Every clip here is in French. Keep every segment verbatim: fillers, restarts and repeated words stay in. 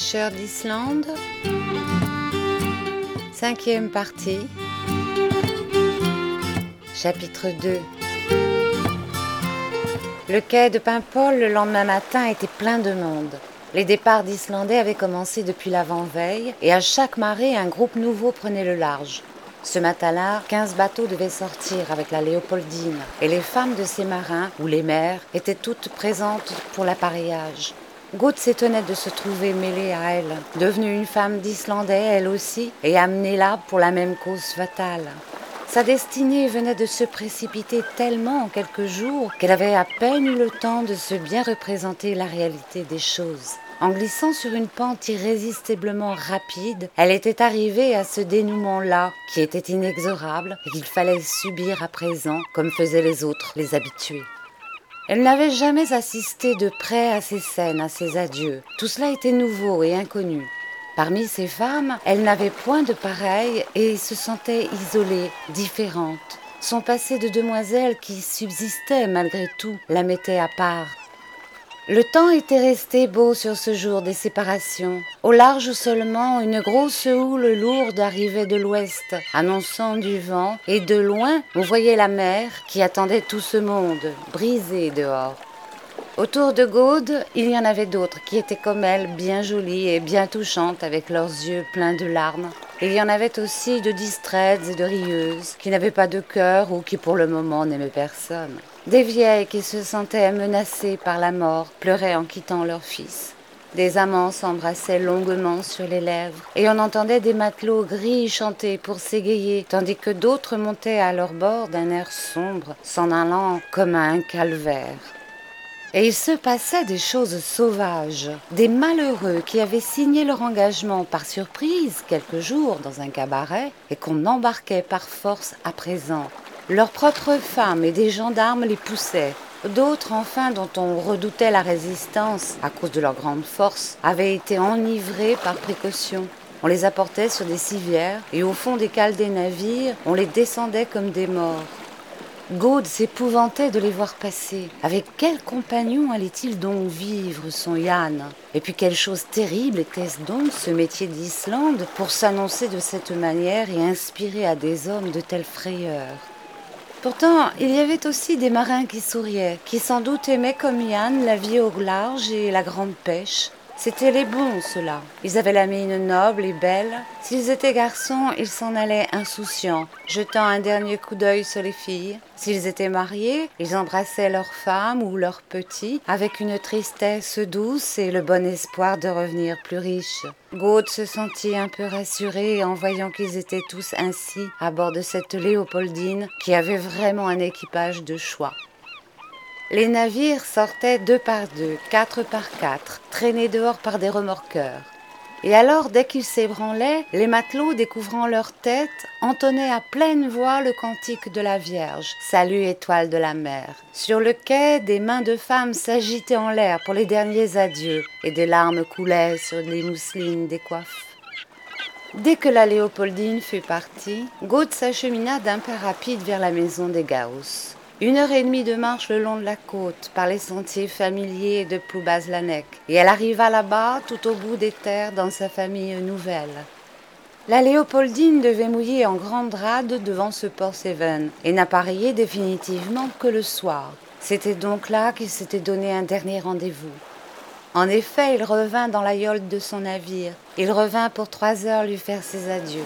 pêcheurs d'Islande. Cinquième partie. Chapitre deux. Le quai de Paimpol le lendemain matin était plein de monde. Les départs d'Islandais avaient commencé depuis l'avant-veille et à chaque marée, un groupe nouveau prenait le large. Ce matin-là, quinze bateaux devaient sortir avec la Léopoldine et les femmes de ces marins, ou les mères, étaient toutes présentes pour l'appareillage. Gaude s'étonnait de se trouver mêlée à elle, devenue une femme d'Islandais elle aussi, et amenée là pour la même cause fatale. Sa destinée venait de se précipiter tellement en quelques jours qu'elle avait à peine eu le temps de se bien représenter la réalité des choses. En glissant sur une pente irrésistiblement rapide, elle était arrivée à ce dénouement-là qui était inexorable et qu'il fallait subir à présent comme faisaient les autres, les habitués. Elle n'avait jamais assisté de près à ces scènes, à ces adieux. Tout cela était nouveau et inconnu. Parmi ces femmes, elle n'avait point de pareille et se sentait isolée, différente. Son passé de demoiselle qui subsistait malgré tout la mettait à part. Le temps était resté beau sur ce jour des séparations. Au large seulement, une grosse houle lourde arrivait de l'ouest, annonçant du vent, et de loin, on voyait la mer qui attendait tout ce monde, brisé dehors. Autour de Gaude, il y en avait d'autres qui étaient comme elle, bien jolies et bien touchantes avec leurs yeux pleins de larmes. Il y en avait aussi de distraites et de rieuses, qui n'avaient pas de cœur ou qui pour le moment n'aimaient personne. Des vieilles qui se sentaient menacées par la mort pleuraient en quittant leur fils. Des amants s'embrassaient longuement sur les lèvres, et on entendait des matelots gris chanter pour s'égayer, tandis que d'autres montaient à leur bord d'un air sombre, s'en allant comme à un calvaire. Et il se passait des choses sauvages, des malheureux qui avaient signé leur engagement par surprise quelques jours dans un cabaret et qu'on embarquait par force à présent. Leurs propres femmes et des gendarmes les poussaient. D'autres, enfin, dont on redoutait la résistance à cause de leur grande force, avaient été enivrés par précaution. On les apportait sur des civières et au fond des cales des navires, on les descendait comme des morts. Gaude s'épouvantait de les voir passer. Avec quel compagnon allait-il donc vivre son Yann? Et puis quelle chose terrible était-ce donc ce métier d'Islande pour s'annoncer de cette manière et inspirer à des hommes de telles frayeurs? Pourtant, il y avait aussi des marins qui souriaient, qui sans doute aimaient comme Yann la vie au large et la grande pêche. C'étaient les bons, ceux-là. Ils avaient la mine noble et belle. S'ils étaient garçons, ils s'en allaient insouciants, jetant un dernier coup d'œil sur les filles. S'ils étaient mariés, ils embrassaient leurs femmes ou leurs petits avec une tristesse douce et le bon espoir de revenir plus riches. Gaude se sentit un peu rassurée en voyant qu'ils étaient tous ainsi à bord de cette Léopoldine qui avait vraiment un équipage de choix. Les navires sortaient deux par deux, quatre par quatre, traînés dehors par des remorqueurs. Et alors, dès qu'ils s'ébranlaient, les matelots, découvrant leur tête, entonnaient à pleine voix le cantique de la Vierge, salut étoile de la mer. Sur le quai, des mains de femmes s'agitaient en l'air pour les derniers adieux, et des larmes coulaient sur les mousselines des coiffes. Dès que la Léopoldine fut partie, Gaude s'achemina d'un pas rapide vers la maison des Gauss. Une heure et demie de marche le long de la côte, par les sentiers familiers de Ploubazlanec, et elle arriva là-bas, tout au bout des terres, dans sa famille nouvelle. La Léopoldine devait mouiller en grande rade devant ce Port-Seven, et n'appareillait définitivement que le soir. C'était donc là qu'il s'était donné un dernier rendez-vous. En effet, il revint dans la yole de son navire. Il revint pour trois heures lui faire ses adieux.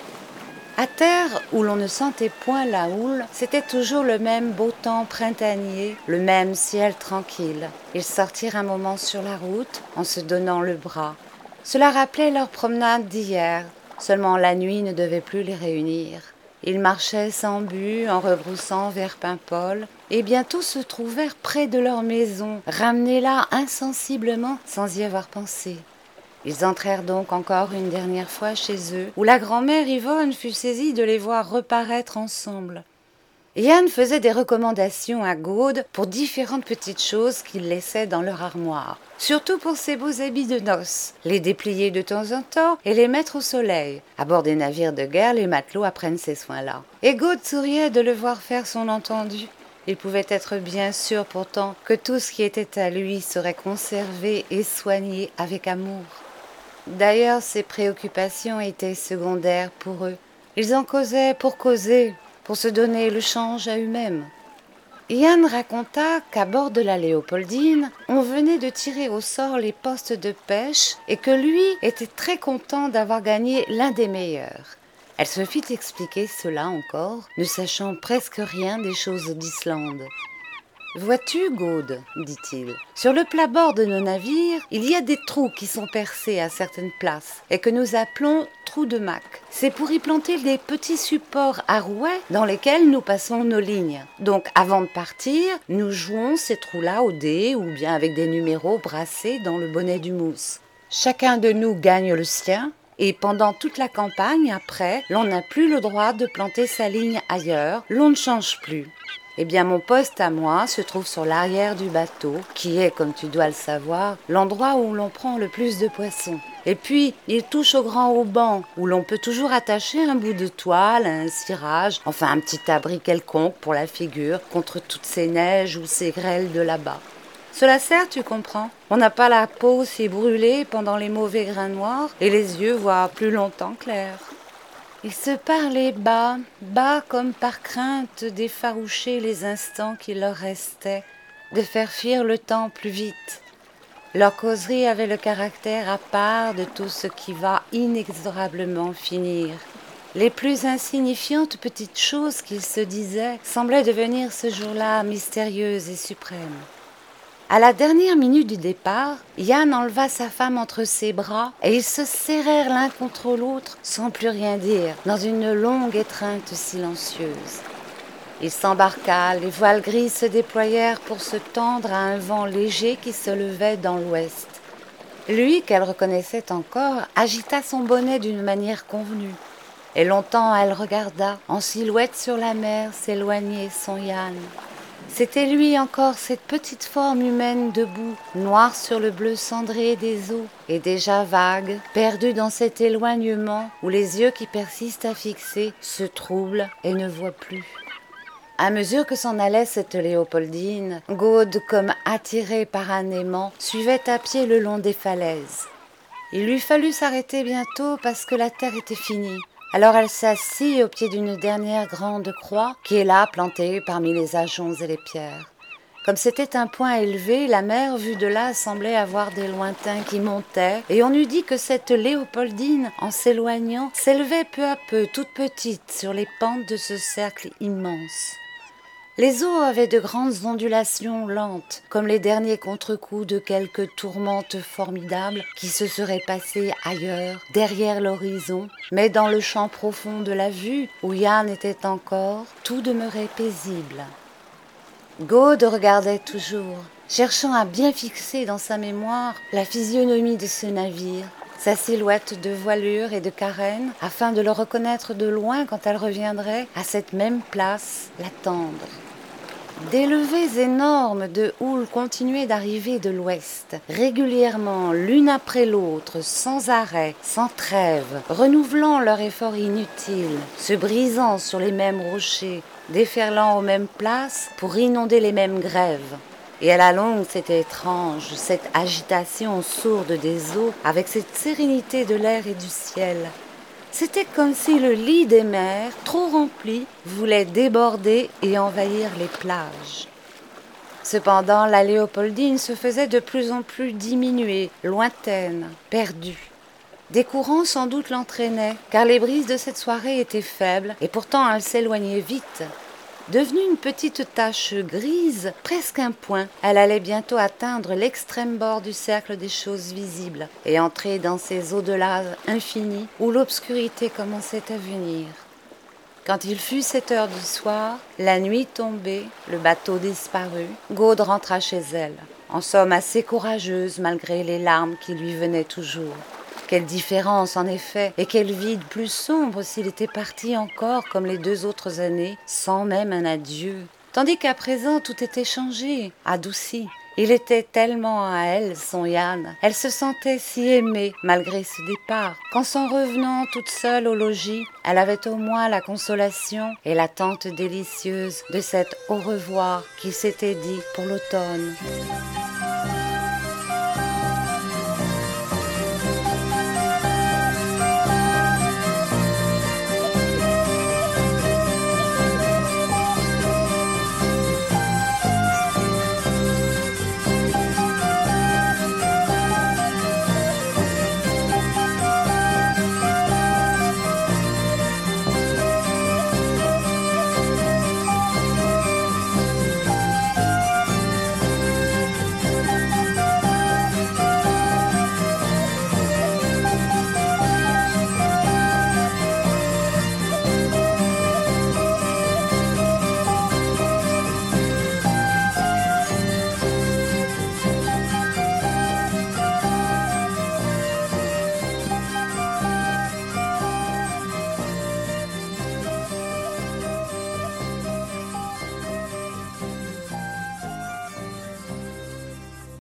À terre, où l'on ne sentait point la houle, c'était toujours le même beau temps printanier, le même ciel tranquille. Ils sortirent un moment sur la route, en se donnant le bras. Cela rappelait leur promenade d'hier, seulement la nuit ne devait plus les réunir. Ils marchaient sans but, en rebroussant vers Paimpol, et bientôt se trouvèrent près de leur maison, ramenés là insensiblement, sans y avoir pensé. Ils entrèrent donc encore une dernière fois chez eux, où la grand-mère Yvonne fut saisie de les voir reparaître ensemble. Yann faisait des recommandations à Gaude pour différentes petites choses qu'il laissait dans leur armoire. Surtout pour ses beaux habits de noces, les déplier de temps en temps et les mettre au soleil. À bord des navires de guerre, les matelots apprennent ces soins-là. Et Gaude souriait de le voir faire son entendu. Il pouvait être bien sûr pourtant que tout ce qui était à lui serait conservé et soigné avec amour. D'ailleurs, ces préoccupations étaient secondaires pour eux. Ils en causaient pour causer, pour se donner le change à eux-mêmes. Yann raconta qu'à bord de la Léopoldine, on venait de tirer au sort les postes de pêche et que lui était très content d'avoir gagné l'un des meilleurs. Elle se fit expliquer cela encore, ne sachant presque rien des choses d'Islande. « Vois-tu, Gaude, dit-il, sur le plat-bord de nos navires, il y a des trous qui sont percés à certaines places et que nous appelons trous de mac. C'est pour y planter des petits supports à rouets dans lesquels nous passons nos lignes. Donc, avant de partir, nous jouons ces trous-là au dé ou bien avec des numéros brassés dans le bonnet du mousse. Chacun de nous gagne le sien. Et pendant toute la campagne, après, l'on n'a plus le droit de planter sa ligne ailleurs, l'on ne change plus. Eh bien, mon poste à moi se trouve sur l'arrière du bateau, qui est, comme tu dois le savoir, l'endroit où l'on prend le plus de poissons. Et puis, il touche au grand auban, où l'on peut toujours attacher un bout de toile, un cirage, enfin un petit abri quelconque pour la figure, contre toutes ces neiges ou ces grêles de là-bas. Cela sert, tu comprends. On n'a pas la peau si brûlée pendant les mauvais grains noirs, et les yeux voient plus longtemps clair. Ils se parlaient bas, bas comme par crainte d'effaroucher les instants qui leur restaient, de faire fuir le temps plus vite. Leur causerie avait le caractère à part de tout ce qui va inexorablement finir. Les plus insignifiantes petites choses qu'ils se disaient semblaient devenir ce jour-là mystérieuses et suprêmes. À la dernière minute du départ, Yann enleva sa femme entre ses bras et ils se serrèrent l'un contre l'autre sans plus rien dire, dans une longue étreinte silencieuse. Il s'embarqua, les voiles grises se déployèrent pour se tendre à un vent léger qui se levait dans l'ouest. Lui, qu'elle reconnaissait encore, agita son bonnet d'une manière convenue. Et longtemps elle regarda, en silhouette sur la mer, s'éloigner son Yann. C'était lui encore, cette petite forme humaine debout, noire sur le bleu cendré des eaux, et déjà vague, perdu dans cet éloignement où les yeux qui persistent à fixer se troublent et ne voient plus. À mesure que s'en allait cette Léopoldine, Gaude, comme attirée par un aimant, suivait à pied le long des falaises. Il lui fallut s'arrêter bientôt parce que la terre était finie. Alors elle s'assit au pied d'une dernière grande croix qui est là plantée parmi les ajoncs et les pierres. Comme c'était un point élevé, la mer vue de là semblait avoir des lointains qui montaient et on eût dit que cette Léopoldine, en s'éloignant, s'élevait peu à peu, toute petite, sur les pentes de ce cercle immense. Les eaux avaient de grandes ondulations lentes, comme les derniers contre-coups de quelque tourmente formidable qui se serait passée ailleurs, derrière l'horizon, mais dans le champ profond de la vue, où Yann était encore, tout demeurait paisible. Gaude regardait toujours, cherchant à bien fixer dans sa mémoire la physionomie de ce navire, sa silhouette de voilure et de carène, afin de le reconnaître de loin quand elle reviendrait à cette même place, l'attendre. Des levées énormes de houle continuaient d'arriver de l'ouest, régulièrement l'une après l'autre, sans arrêt, sans trêve, renouvelant leur effort inutile, se brisant sur les mêmes rochers, déferlant aux mêmes places pour inonder les mêmes grèves. Et à la longue, c'était étrange, cette agitation sourde des eaux avec cette sérénité de l'air et du ciel. C'était comme si le lit des mers, trop rempli, voulait déborder et envahir les plages. Cependant, la Léopoldine se faisait de plus en plus diminuée, lointaine, perdue. Des courants sans doute l'entraînaient, car les brises de cette soirée étaient faibles, et pourtant elle s'éloignait vite. Devenue une petite tache grise, presque un point, elle allait bientôt atteindre l'extrême bord du cercle des choses visibles et entrer dans ces au-delà infinis où l'obscurité commençait à venir. Quand il fut sept heures du soir, la nuit tombée, le bateau disparut, Gaude rentra chez elle, en somme assez courageuse malgré les larmes qui lui venaient toujours. Quelle différence en effet, et quel vide plus sombre s'il était parti encore comme les deux autres années, sans même un adieu. Tandis qu'à présent tout était changé, adouci. Il était tellement à elle, son Yann. Elle se sentait si aimée malgré ce départ, qu'en s'en revenant toute seule au logis, elle avait au moins la consolation et l'attente délicieuse de cet au revoir qu'il s'était dit pour l'automne.